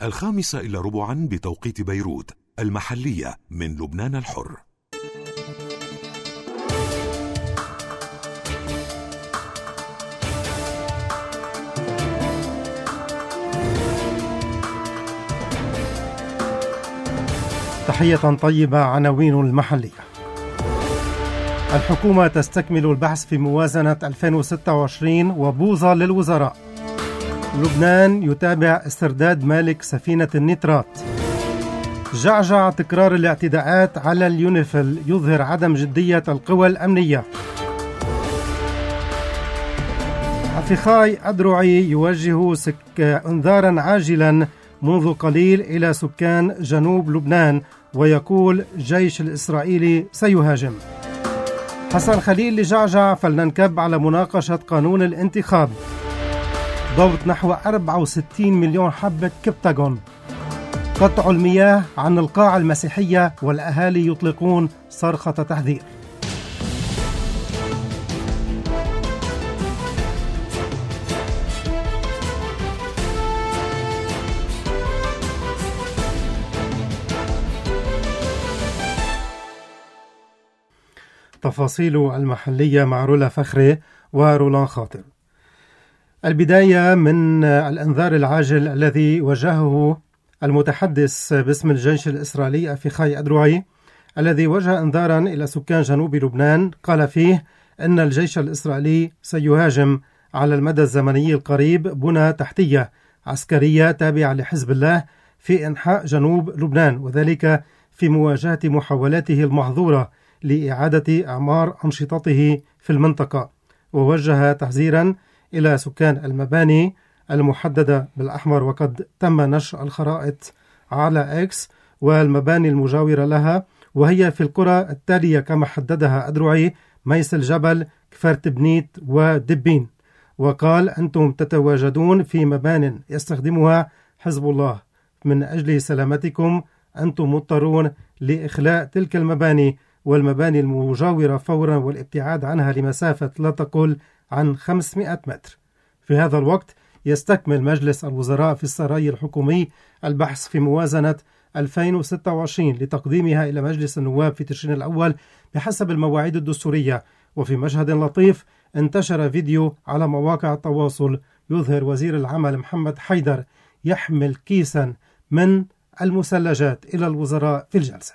5:15 بتوقيت بيروت، المحلية من لبنان الحر. تحية طيبة. عناوين المحلية. الحكومة تستكمل البحث في موازنة 2026 وبوظة للوزراء. لبنان يتابع استرداد مالك سفينة النترات. جعجع تكرار الاعتداءات على اليونيفيل يظهر عدم جدية القوى الأمنية. أفخاي أدرعي يوجه انذارا عاجلا منذ قليل إلى سكان جنوب لبنان ويقول الجيش الإسرائيلي سيهاجم. حسن خليل لجعجع فلننكب على مناقشة قانون الانتخاب. ضبط نحو 64 مليون حبة كبتاغون. قطع المياه عن القاع المسيحية والأهالي يطلقون صرخة تحذير. تفاصيل المحلية مع رولا فخري ورولان خاطر. البداية من الإنذار العاجل الذي وجهه المتحدث باسم الجيش الإسرائيلي أفخاي أدرعي، الذي وجه إنذارا إلى سكان جنوب لبنان. قال فيه أن الجيش الإسرائيلي سيهاجم على المدى الزمني القريب بنى تحتية عسكرية تابعة لحزب الله في إنحاء جنوب لبنان، وذلك في مواجهة محاولاته المحظورة لإعادة أعمار أنشطته في المنطقة. ووجه تحذيرا إلى سكان المباني المحددة بالأحمر، وقد تم نشر الخرائط على إكس والمباني المجاورة لها، وهي في القرى التالية كما حددها أدرعي: ميس الجبل، كفر تبنيت، ودبين. وقال: أنتم تتواجدون في مبان يستخدمها حزب الله، من أجل سلامتكم أنتم مضطرون لإخلاء تلك المباني والمباني المجاورة فورا والابتعاد عنها لمسافة لا تقل عن 500 متر. في هذا الوقت يستكمل مجلس الوزراء في السراي الحكومي البحث في موازنة 2026 لتقديمها إلى مجلس النواب في تشرين الأول بحسب المواعيد الدستورية. وفي مشهد لطيف انتشر فيديو على مواقع التواصل يظهر وزير العمل محمد حيدر يحمل كيسا من المثلجات إلى الوزراء في الجلسة.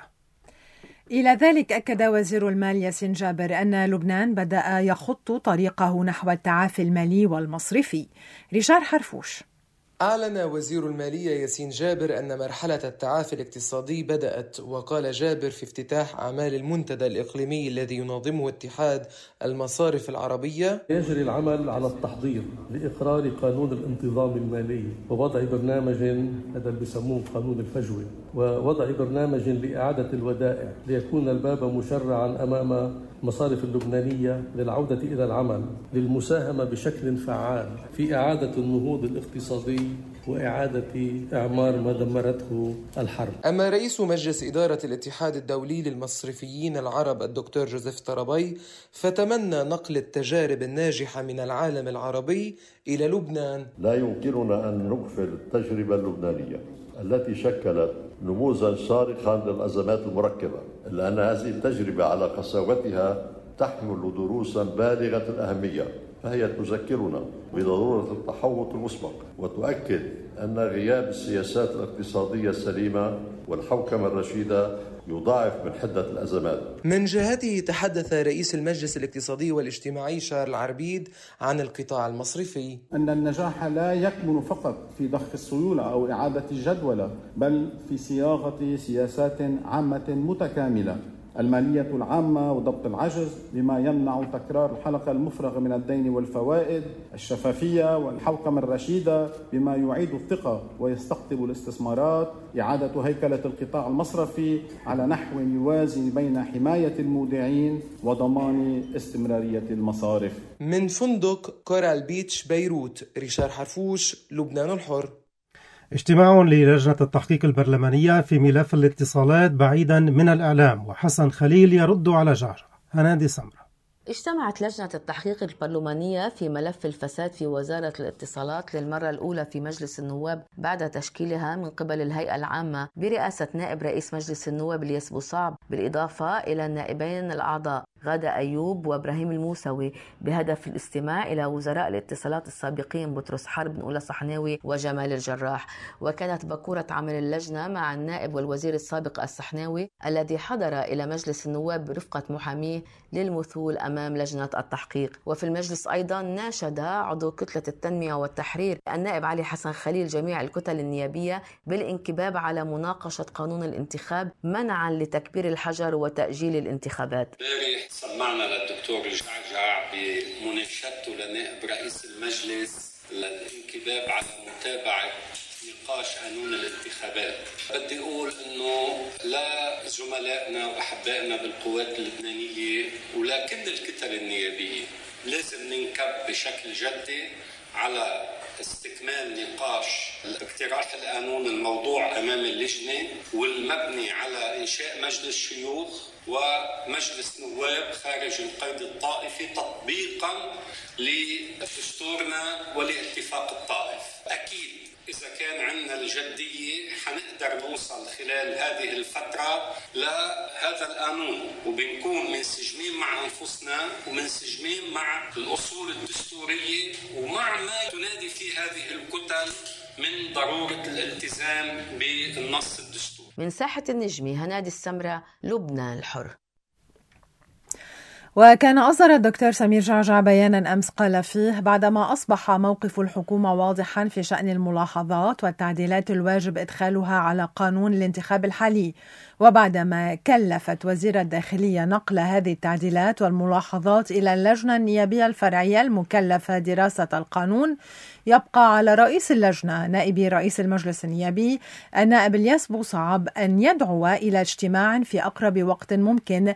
إلى ذلك أكد وزير المال ياسين جابر أن لبنان بدأ يخط طريقه نحو التعافي المالي والمصرفي. ريشار حرفوش. أعلن وزير المالية ياسين جابر أن مرحلة التعافي الاقتصادي بدأت. وقال جابر في افتتاح أعمال المنتدى الإقليمي الذي ينظمه اتحاد المصارف العربية: يجري العمل على التحضير لإقرار قانون الانتظام المالي ووضع برنامج، هذا اللي بيسموه قانون الفجوة، ووضع برنامج لإعادة الودائع ليكون الباب مشرعا أمام المصارف اللبنانية للعودة إلى العمل للمساهمة بشكل فعال في إعادة النهوض الاقتصادي وإعادة إعمار ما دمرته الحرب. أما رئيس مجلس إدارة الاتحاد الدولي للمصرفيين العرب الدكتور جوزيف طرابي فتمنى نقل التجارب الناجحة من العالم العربي إلى لبنان. لا يمكننا أن نغفل التجربة اللبنانية التي شكلت نموذجا صارخا للأزمات المركبة، إلا أن هذه التجربة على قساوتها تحمل دروسا بالغة الأهمية، فهي تذكرنا بضرورة التحوط المسبق وتؤكد أن غياب السياسات الاقتصادية السليمة والحوكمة الرشيدة يضاعف من حدة الأزمات. من جهته تحدث رئيس المجلس الاقتصادي والاجتماعي شارل عربيد عن القطاع المصرفي: أن النجاح لا يكمن فقط في ضخ السيولة أو إعادة الجدولة، بل في صياغة سياسات عامة متكاملة: المالية العامة وضبط العجز بما يمنع تكرار الحلقة المفرغة من الدين والفوائد، الشفافية والحوكمة الرشيدة بما يعيد الثقة ويستقطب الاستثمارات، إعادة هيكلة القطاع المصرفي على نحو يوازن بين حماية المودعين وضمان استمرارية المصارف. من فندق كورال بيتش بيروت، ريشار حرفوش، لبنان الحر. اجتماع للجنة التحقيق البرلمانية في ملف الاتصالات بعيدا من الإعلام، وحسن خليل يرد على جعجع. هنادي سمرة. اجتمعت لجنة التحقيق البرلمانية في ملف الفساد في وزارة الاتصالات للمرة الأولى في مجلس النواب بعد تشكيلها من قبل الهيئة العامة برئاسة نائب رئيس مجلس النواب الياس بوصعب، بالإضافة إلى النائبين الأعضاء غادة أيوب وإبراهيم الموسوي، بهدف الاستماع إلى وزراء الاتصالات السابقين بطرس حرب، نقولة صحناوي وجمال الجراح. وكانت بكورة عمل اللجنة مع النائب والوزير السابق الصحناوي الذي حضر إلى مجلس النواب برفقة محاميه للمثول أمام لجنة التحقيق. وفي المجلس أيضا ناشد عضو كتلة التنمية والتحرير النائب علي حسن خليل جميع الكتل النيابية بالانكباب على مناقشة قانون الانتخاب منعا لتكبير الحجر وتأجيل الانتخابات. سمعنا للدكتور الجعجع بمناشدته لنائب رئيس المجلس للانكباب على متابعة نقاش قانون الانتخابات. بدي أقول أنه لا زملائنا وأحبائنا بالقوات اللبنانية ولا كل الكتل النيابية لازم ننكب بشكل جدي على استكمال نقاش اقتراح القانون الموضوع أمام اللجنة والمبني على إنشاء مجلس شيوخ ومجلس نواب خارج القيد الطائفي تطبيقا لدستورنا ولاتفاق الطائف. أكيد إذا كان عندنا الجدية حنقدر نوصل خلال هذه الفترة لهذا القانون، وبنكون منسجمين مع أنفسنا ومنسجمين مع الأصول الدستورية ومع ما تنادي في هذه الكتل من ضرورة الالتزام بالنص الدستوري. من ساحة النجمي هنادي السمرة، لبنان الحر. وكان أصدر الدكتور سمير جعجع بيانا أمس قال فيه: بعدما أصبح موقف الحكومة واضحا في شأن الملاحظات والتعديلات الواجب إدخالها على قانون الانتخاب الحالي، وبعدما كلفت وزير الداخلية نقل هذه التعديلات والملاحظات إلى اللجنة النيابية الفرعية المكلفة دراسة القانون، يبقى على رئيس اللجنة نائب رئيس المجلس النيابي النائب الياس بوصعب أن يدعو إلى اجتماع في أقرب وقت ممكن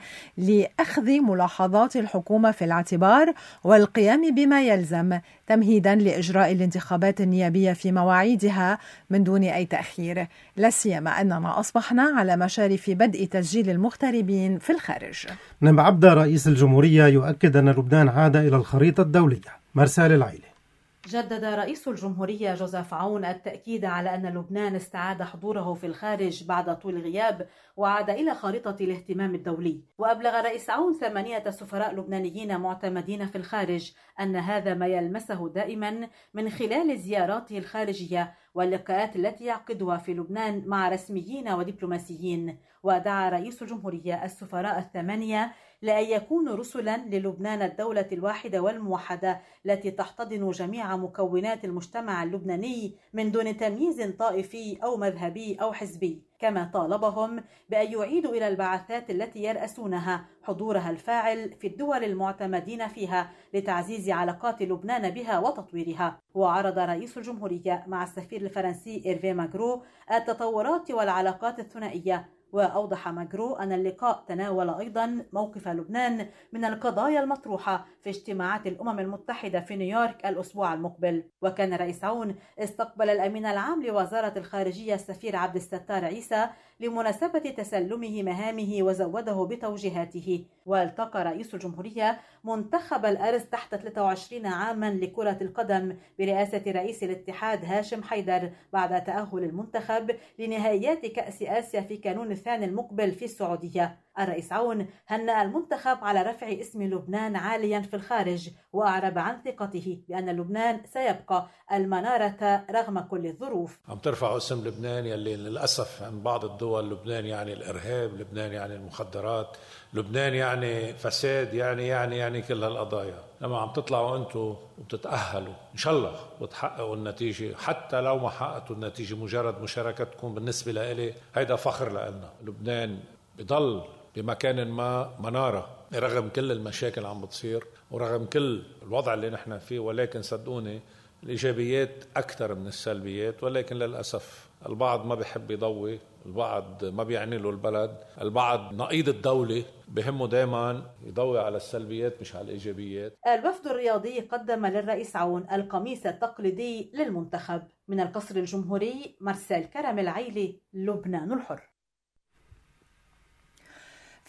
لأخذ ملاحظات الحكومة في الاعتبار والقيام بما يلزم تمهيدا لإجراء الانتخابات النيابية في مواعيدها من دون أي تأخير، لا سيما أننا أصبحنا على مشارف بدء تسجيل المغتربين في الخارج. نائب عبده رئيس الجمهورية يؤكد أن لبنان عاد إلى الخريطة الدولية. مرسال العيلة. جدد رئيس الجمهورية جوزيف عون التأكيد على أن لبنان استعاد حضوره في الخارج بعد طول غياب وعاد إلى خارطة الاهتمام الدولي. وأبلغ رئيس عون 8 سفراء لبنانيين معتمدين في الخارج أن هذا ما يلمسه دائما من خلال زياراته الخارجية واللقاءات التي يعقدها في لبنان مع رسميين ودبلوماسيين. ودعا رئيس الجمهورية السفراء 8 لأن يكونوا رسلا للبنان الدولة الواحدة والموحدة التي تحتضن جميع مكونات المجتمع اللبناني من دون تمييز طائفي أو مذهبي أو حزبي، كما طالبهم بأن يعيدوا إلى البعثات التي يرأسونها حضورها الفاعل في الدول المعتمدين فيها لتعزيز علاقات لبنان بها وتطويرها. وعرض رئيس الجمهورية مع السفير الفرنسي إيرفي ماغرو التطورات والعلاقات الثنائية. وأوضح ماغرو أن اللقاء تناول أيضا موقف لبنان من القضايا المطروحة في اجتماعات الأمم المتحدة في نيويورك الأسبوع المقبل. وكان رئيس عون استقبل الأمين العام لوزارة الخارجية السفير عبد الستار عيسى لمناسبة تسلمه مهامه وزوده بتوجيهاته. والتقى رئيس الجمهورية منتخب الأرز تحت 23 عاما لكرة القدم برئاسة رئيس الاتحاد هاشم حيدر بعد تأهل المنتخب لنهائيات كأس آسيا في كانون الثاني المقبل في السعودية. الرئيس عون هنأ المنتخب على رفع اسم لبنان عاليا في الخارج، وأعرب عن ثقته بأن لبنان سيبقى المنارة رغم كل الظروف. عم ترفعوا اسم لبنان يلي للأسف عن بعض الدول لبنان يعني الإرهاب، لبنان يعني المخدرات، لبنان يعني فساد، يعني كل هالقضايا. لما عم تطلعوا أنتوا وبتتأهلوا إن شاء الله وتحققوا النتيجة، حتى لو ما حققتوا النتيجة مجرد مشاركتكم بالنسبة لإلي هيدا فخر لنا. لبنان بضل بمكان ما منارة رغم كل المشاكل عم بتصير ورغم كل الوضع اللي نحن فيه، ولكن صدقوني الإيجابيات أكثر من السلبيات. ولكن للأسف البعض ما بيحب يضوي، البعض ما بيعني له البلد، البعض نقيض الدولة بهمه دائما يضوي على السلبيات مش على الإيجابيات. الوفد الرياضي قدم للرئيس عون القميص التقليدي للمنتخب. من القصر الجمهوري مرسال كرم العيلي، لبنان الحر.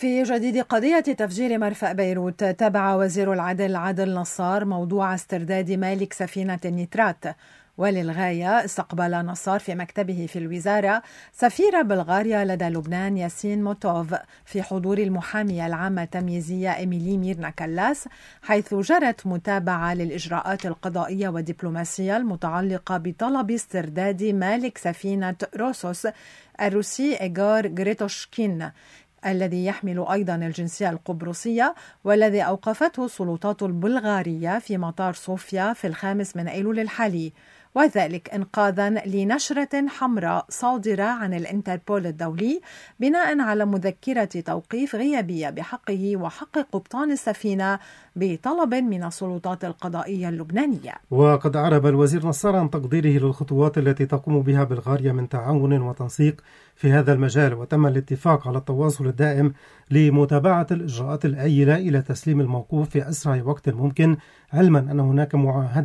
في جديد قضية تفجير مرفأ بيروت، تابع وزير العدل عادل نصار موضوع استرداد مالك سفينة النيترات، وللغاية استقبل نصار في مكتبه في الوزارة سفير بلغاريا لدى لبنان ياسين موتوف في حضور المحامية العامة التمييزية إيميلي ميرنا كلاس، حيث جرت متابعة للإجراءات القضائية والدبلوماسية المتعلقة بطلب استرداد مالك سفينة روسوس الروسي إيغور غريتوشكين الذي يحمل أيضا الجنسية القبرصية، والذي أوقفته السلطات البلغارية في مطار صوفيا في 5 أيلول الحالي، وذلك إنقاذا لنشرة حمراء صادرة عن الإنتربول الدولي بناء على مذكرة توقيف غيابية بحقه وحق قبطان السفينة بطلب من السلطات القضائية اللبنانية. وقد أعرب الوزير نصار عن تقديره للخطوات التي تقوم بها بلغاريا من تعاون وتنسيق في هذا المجال، وتم الاتفاق على التواصل الدائم لمتابعة الإجراءات الآيلة إلى تسليم الموقوف في أسرع وقت ممكن، علما أن هناك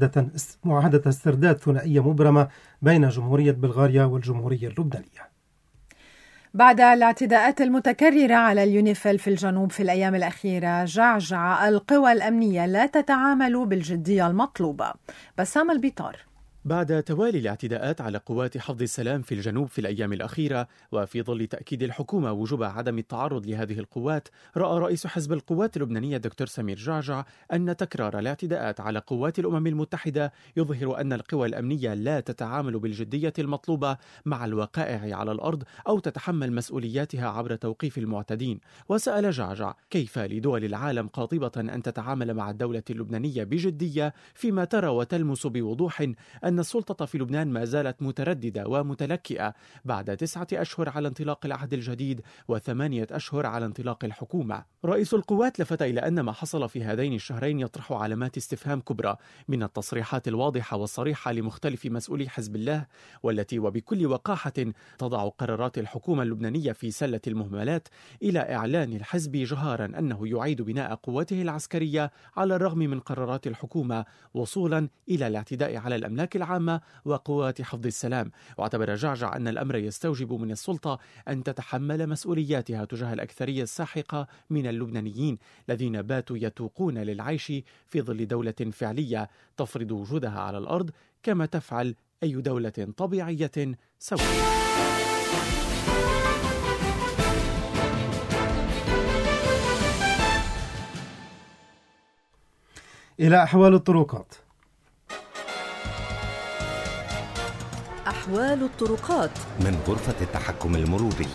معاهدة استرداد ثنائية مبرمة بين جمهورية بلغاريا والجمهورية اللبنانية. بعد الاعتداءات المتكررة على اليونيفيل في الجنوب في الأيام الأخيرة، جعجع القوى الأمنية لا تتعامل بالجدية المطلوبة. بسام البيطار. بعد توالي الاعتداءات على قوات حفظ السلام في الجنوب في الأيام الأخيرة، وفي ظل تأكيد الحكومة وجوب عدم التعرض لهذه القوات، رأى رئيس حزب القوات اللبنانية دكتور سمير جعجع أن تكرار الاعتداءات على قوات الأمم المتحدة يظهر أن القوى الأمنية لا تتعامل بالجدية المطلوبة مع الوقائع على الأرض أو تتحمل مسؤولياتها عبر توقيف المعتدين. وسأل جعجع كيف لدول العالم قاطبة أن تتعامل مع الدولة اللبنانية بجدية فيما ترى وتلمس بوضوح أن السلطة في لبنان ما زالت مترددة ومتلكئة بعد 9 أشهر على انطلاق العهد الجديد و8 أشهر على انطلاق الحكومة. رئيس القوات لفت إلى أن ما حصل في هذين الشهرين يطرح علامات استفهام كبرى، من التصريحات الواضحة والصريحة لمختلف مسؤولي حزب الله، والتي وبكل وقاحة تضع قرارات الحكومة اللبنانية في سلة المهملات، إلى إعلان الحزب جهارا أنه يعيد بناء قوته العسكرية على الرغم من قرارات الحكومة، وصولا إلى الاعتداء على الأملاك العامة وقوات حفظ السلام. واعتبر جعجع أن الأمر يستوجب من السلطة أن تتحمل مسؤولياتها تجاه الأكثرية الساحقة من اللبنانيين الذين باتوا يتوقون للعيش في ظل دولة فعلية تفرض وجودها على الأرض كما تفعل أي دولة طبيعية سوية. إلى أحوال الطرقات. أحوال الطرقات من غرفة التحكم المروري.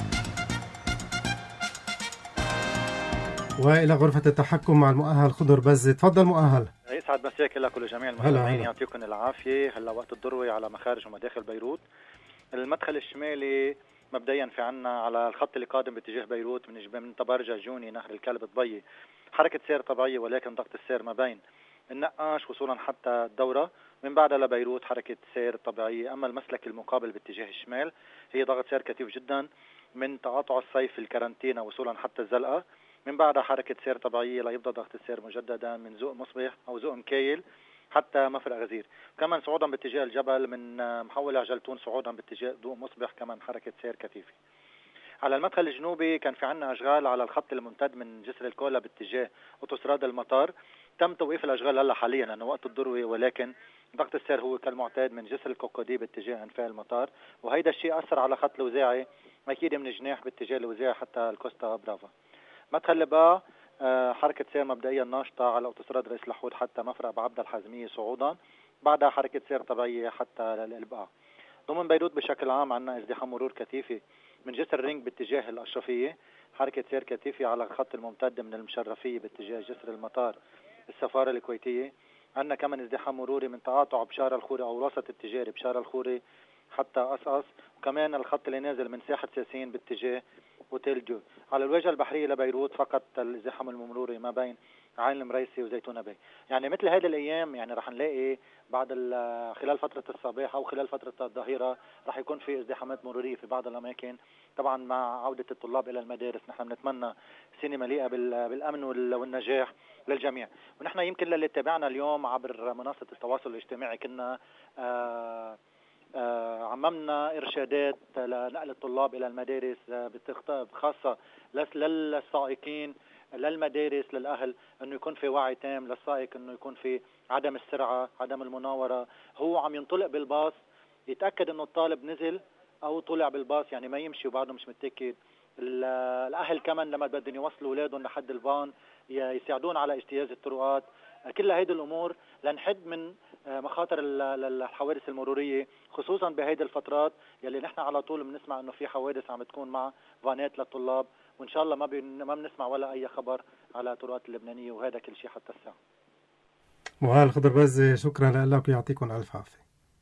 وإلى غرفة التحكم مع المؤهل خضر بزي. تفضل مؤهل. يسعد مساك لك ولجميع المستمعين، يعطيكم العافية. هلا وقت الذروة على مخارج ومداخل بيروت. المدخل الشمالي مبدئيا في عنا على الخط اللي قادم باتجاه بيروت من تبارجة جوني نهر الكلب طبية حركة سير طبيعية، ولكن ضغط السير ما بين النقاش وصولا حتى الدورة، من بعدها لبيروت حركة سير طبيعية. أما المسلك المقابل باتجاه الشمال هي ضغط سير كثيف جدا من تقاطع الصيف الكارنتينا وصولا حتى الزلقة، من بعدها حركة سير طبيعية ليبدأ ضغط السير مجددا من زوق مصبح أو زوق مكايل حتى مفرق غزير. كمان صعودا باتجاه الجبل من محول عجلتون صعودا باتجاه ضوء مصبح كمان حركة سير كثيفة. على المدخل الجنوبي كان في عنا أشغال على الخط الممتد من جسر الكولا باتجاه أوتوستراد المطار، تم توقيف الأشغال هلا حاليا لأنه وقت الذروة، ولكن ضغط السير هو كالمعتاد من جسر الكوكودي باتجاه أنفاق المطار، وهيدا الشيء أثر على خط الوزاعي أكيد من جناح باتجاه الوزاعي حتى الكوستا برافا. مدخل لبا حركة سير مبدئيا ناشطة على أوتوستراد رئيس لحود حتى مفرق بعبد الحزمية صعودا، بعدها حركة سير طبيعية حتى الإلبقاء. ضمن بيروت بشكل عام عنا ازدحام مرور كثيفي من جسر الرينج باتجاه الأشرفية، حركة سير كثيفي على الخط الممتد من المشرفية باتجاه جسر المطار السفارة الكويتية. عنا كمان ازدحام مروري من تقاطع بشارة الخوري أو وسط التجاري بشارة الخوري حتى أسقس، وكمان الخط اللي نازل من ساحة سياسين باتجاه اوتيل جو. على الواجهة البحرية لبيروت فقط الازدحام المروري ما بين عين المريسي وزيتونة باي. يعني مثل هذه الأيام يعني رح نلاقي بعد خلال فترة الصباح أو خلال فترة الظهيرة رح يكون في ازدحامات مرورية في بعض الأماكن، طبعا مع عودة الطلاب إلى المدارس. نحن بنتمنى سنة مليئة بالأمن والنجاح للجميع. ونحن يمكن للي تابعنا اليوم عبر منصة التواصل الاجتماعي كنا عممنا إرشادات لنقل الطلاب إلى المدارس خاصة للسائقين، للمدارس، للأهل، أنه يكون في وعي تام للسائق، أنه يكون في عدم السرعة، عدم المناورة. هو عم ينطلق بالباص يتأكد أنه الطالب نزل أو طلع بالباص، يعني ما يمشي وبعده مش متأكد. الأهل كمان لما بدهم يوصلوا أولادهم لحد الفان يساعدون على اجتياز الطرقات. كل هذه الأمور لنحد من مخاطر الحوادث المرورية، خصوصا بهيدي الفترات يلي نحن على طول بنسمع انه في حوادث عم تكون مع فانات للطلاب، وان شاء الله ما بنسمع ولا اي خبر على الطرقات اللبنانية، وهذا كل شيء حتى الساعة. وهال خضر بازي، شكرا لك ويعطيكم الف عافية.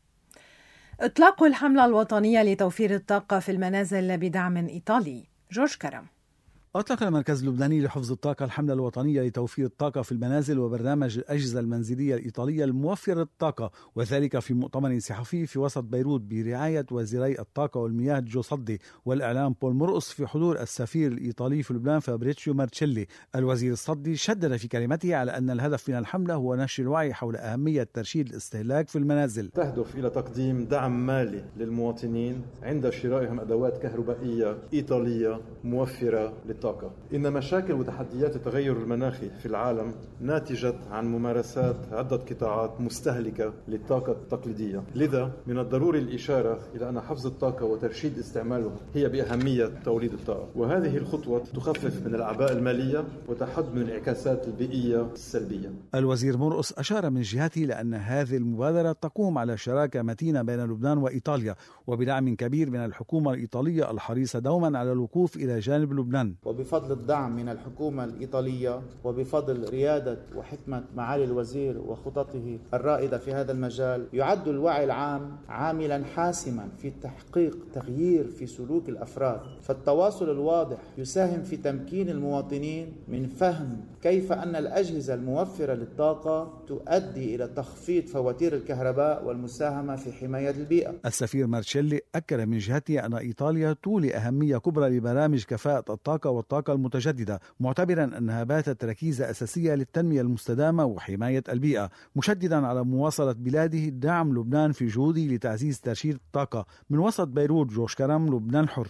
اطلاق الحملة الوطنية لتوفير الطاقة في المنازل بدعم إيطالي. جورج كرم. أطلق المركز اللبناني لحفظ الطاقة الحملة الوطنية لتوفير الطاقة في المنازل وبرنامج الأجهزة المنزلية الإيطالية الموفرة الطاقة، وذلك في مؤتمر صحفي في وسط بيروت برعاية وزيري الطاقة والمياه جو صدي والإعلام بول مرقص في حضور السفير الإيطالي في لبنان فابريتشيو مارتشيلي. الوزير الصدي شدد في كلمته على أن الهدف من الحملة هو نشر الوعي حول أهمية ترشيد الاستهلاك في المنازل. تهدف إلى تقديم دعم مالي للمواطنين عند شرائهم أدوات كهربائية إيطالية موفرة للطاقة. إن مشاكل وتحديات التغير المناخي في العالم ناتجة عن ممارسات عدة قطاعات مستهلكة للطاقة التقليدية، لذا من الضروري الإشارة إلى أن حفظ الطاقة وترشيد استعمالها هي بأهمية توليد الطاقة، وهذه الخطوة تخفف من الأعباء المالية وتحد من الانعكاسات البيئية السلبية. الوزير مرقص أشار من جهته لأن هذه المبادرة تقوم على شراكة متينة بين لبنان وإيطاليا وبدعم كبير من الحكومة الإيطالية الحريصة دوما على الوقوف إلى جانب لبنان. وبفضل الدعم من الحكومة الإيطالية وبفضل ريادة وحكمة معالي الوزير وخططه الرائدة في هذا المجال، يعد الوعي العام عاملا حاسما في تحقيق تغيير في سلوك الأفراد، فالتواصل الواضح يساهم في تمكين المواطنين من فهم كيف أن الأجهزة الموفرة للطاقة تؤدي إلى تخفيض فواتير الكهرباء والمساهمة في حماية البيئة. السفير مارتشيلي أكد من جهته أن إيطاليا تولي أهمية كبرى لبرامج كفاءة الطاقة والطاقة المتجددة، معتبرا أنها باتت ركيزة أساسية للتنمية المستدامة وحماية البيئة، مشددا على مواصلة بلاده دعم لبنان في جهوده لتعزيز ترشيد الطاقة. من وسط بيروت، جورج كرم، لبنان حر.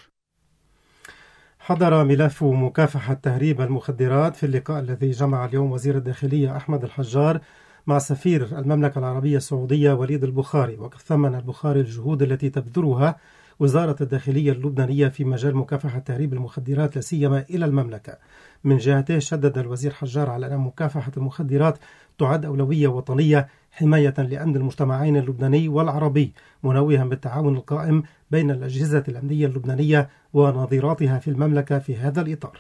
حضر ملف مكافحة تهريب المخدرات في اللقاء الذي جمع اليوم وزير الداخلية أحمد الحجار مع سفير المملكة العربية السعودية وليد البخاري، وقد ثمن البخاري الجهود التي تبذلها وزارة الداخلية اللبنانية في مجال مكافحة تهريب المخدرات لا سيما إلى المملكة. من جهته شدد الوزير حجار على أن مكافحة المخدرات تعد أولوية وطنية حماية لأمن المجتمعين اللبناني والعربي، منوها بالتعاون القائم بين الأجهزة الأمنية اللبنانية ونظيراتها في المملكة في هذا الإطار.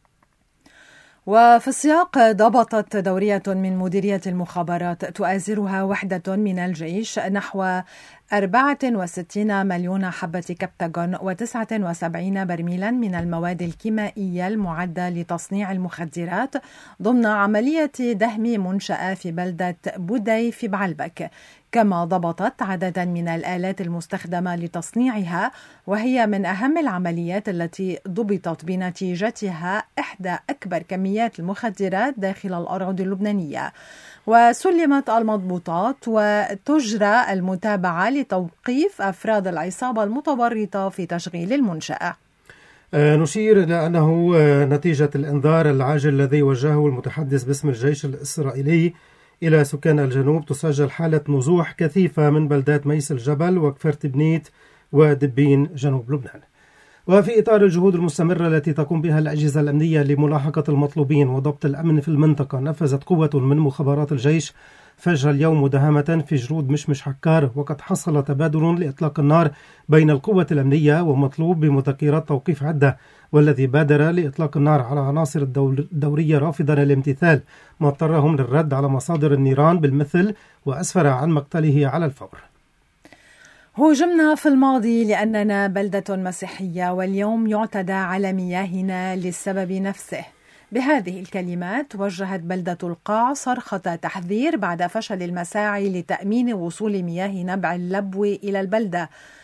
وفي السياق، ضبطت دورية من مديرية المخابرات تؤازرها وحدة من الجيش نحو 64 مليون حبة كبتاغون و79 برميلا من المواد الكيميائية المعدة لتصنيع المخدرات ضمن عملية دهم منشأة في بلدة بودي في بعلبك. كما ضبطت عددا من الآلات المستخدمة لتصنيعها، وهي من أهم العمليات التي ضبطت بنتيجتها إحدى أكبر كميات المخدرات داخل الأراضي اللبنانية. وسلمت المضبوطات وتجرى المتابعة لتوقيف أفراد العصابة المتورطة في تشغيل المنشأة. نشير إلى أنه نتيجة الإنذار العاجل الذي وجهه المتحدث باسم الجيش الإسرائيلي إلى سكان الجنوب، تسجل حالة نزوح كثيفة من بلدات ميس الجبل وكفر تبنيت ودبين جنوب لبنان. وفي إطار الجهود المستمرة التي تقوم بها الأجهزة الأمنية لملاحقة المطلوبين وضبط الأمن في المنطقة، نفذت قوة من مخابرات الجيش فجر اليوم مداهمة في جرود مشمش حكار، وقد حصل تبادل لإطلاق النار بين القوة الأمنية ومطلوب بمذكرات توقيف عدة، والذي بادر لإطلاق النار على عناصر الدورية رافضا الامتثال، ما اضطرهم للرد على مصادر النيران بالمثل وأسفر عن مقتله على الفور. هوجمنا في الماضي لأننا بلدة مسيحية، واليوم يعتدى على مياهنا للسبب نفسه. بهذه الكلمات وجهت بلدة القاع صرخة تحذير بعد فشل المساعي لتأمين وصول مياه نبع اللبو إلى البلدة.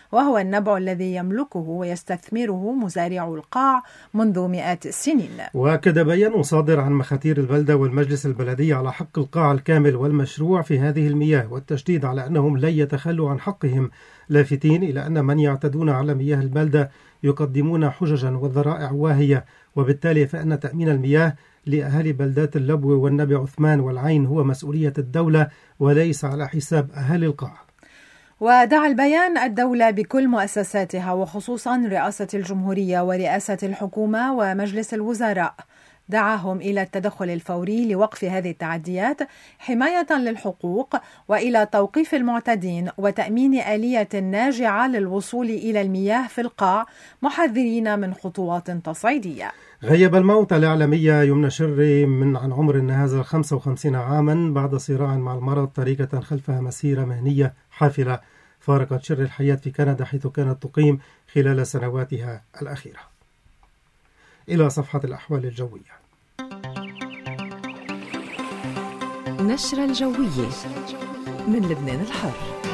وهو النبع الذي يملكه ويستثمره مزارعو القاع منذ مئات السنين. وأكد بيان صادر عن مخاتير البلدة والمجلس البلدي على حق القاع الكامل والمشروع في هذه المياه، والتشديد على أنهم لن يتخلوا عن حقهم، لافتين إلى أن من يعتدون على مياه البلدة يقدمون حججا وذرائع واهية، وبالتالي فإن تأمين المياه لأهالي بلدات اللبو والنبي عثمان والعين هو مسؤولية الدولة وليس على حساب أهالي القاع. ودعا البيان الدولة بكل مؤسساتها وخصوصا رئاسة الجمهورية ورئاسة الحكومة ومجلس الوزراء، دعاهم إلى التدخل الفوري لوقف هذه التعديات حماية للحقوق وإلى توقيف المعتدين وتأمين آلية ناجعة للوصول إلى المياه في القاع، محذرين من خطوات تصعيدية. غيب الموت الإعلامية يمنى شري عن عمر ناهز 55 عاما بعد صراع مع المرض، تاركة خلفها مسيرة مهنية حافلة فارقت شري الحياة في كندا حيث كانت تقيم خلال سنواتها الأخيرة. إلى صفحة الأحوال الجوية. نشرة الجوية من لبنان الحر.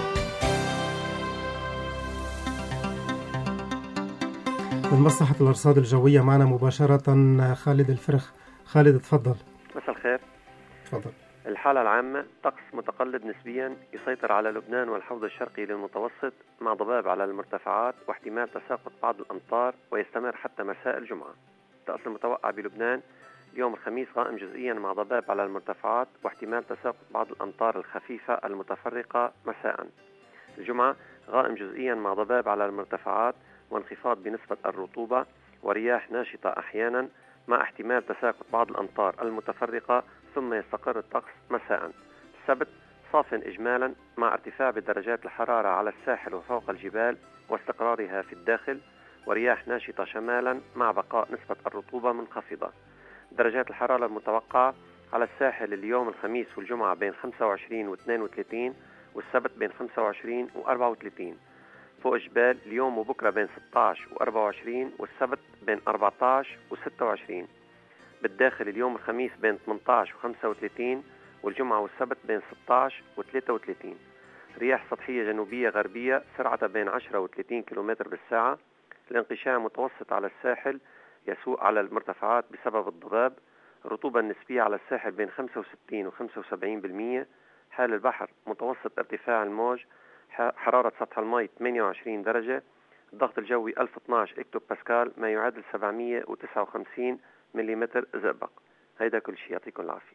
من مصلحة الأرصاد الجوية معنا مباشرة خالد الفرخ. خالد تفضل. مساء الخير. تفضل. الحالة العامة طقس متقلب نسبيا يسيطر على لبنان والحوض الشرقي للمتوسط مع ضباب على المرتفعات واحتمال تساقط بعض الأمطار ويستمر حتى مساء الجمعة. الطقس المتوقع بلبنان اليوم الخميس غائم جزئيا مع ضباب على المرتفعات واحتمال تساقط بعض الأمطار الخفيفة المتفرقة مساء. الجمعة غائم جزئيا مع ضباب على المرتفعات وانخفاض بنسبة الرطوبة ورياح ناشطة أحيانا مع احتمال تساقط بعض الأمطار المتفرقة، ثم يستقر الطقس مساء. السبت صاف إجمالا مع ارتفاع بدرجات الحرارة على الساحل وفوق الجبال واستقرارها في الداخل ورياح ناشطة شمالا مع بقاء نسبة الرطوبة منخفضة. درجات الحرارة المتوقعة على الساحل اليوم الخميس والجمعة بين 25 و 32 والسبت بين 25 و 34. فوق الجبال اليوم وبكرة بين 16 و 24 والسبت بين 14 و 26. بالداخل اليوم الخميس بين 18 و 35 والجمعة والسبت بين 16 و 33. رياح سطحية جنوبية غربية سرعتها بين 10 و 30 كم بالساعة. الانقشاع متوسط على الساحل يسوء على المرتفعات بسبب الضباب. الرطوبة النسبية على الساحل بين 65 و 75%. حال البحر متوسط ارتفاع الموج. حرارة سطح الماء 28 درجة. الضغط الجوي 1012 اكتو باسكال ما يعادل 759 ملم زئبق. هيدا كل شيء، يعطيكم العافية.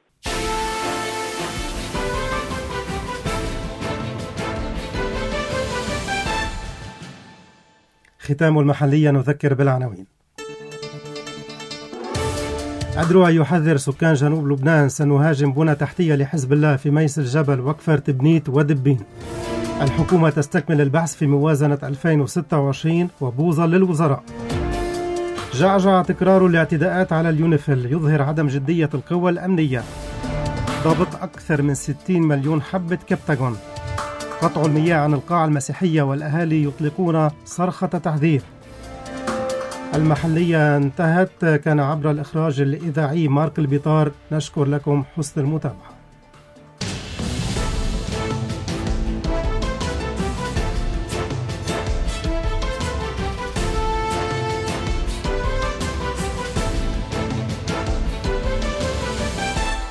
ختام المحلية نذكر بالعناوين. أدروى يحذر سكان جنوب لبنان سنهاجم بنى تحتية لحزب الله في ميس الجبل وكفر تبنيت ودبين. الحكومة تستكمل البحث في موازنة 2026 وبوظة للوزراء. جعجع تكرار الاعتداءات على اليونيفيل يظهر عدم جدية القوى الأمنية. ضبط أكثر من 60 مليون حبة كبتاغون. قطع المياه عن القاعة المسيحية والأهالي يطلقون صرخة تحذير. المحلية انتهت، كان عبر الإخراج الإذاعي مارك البيطار. نشكر لكم حسن المتابعة.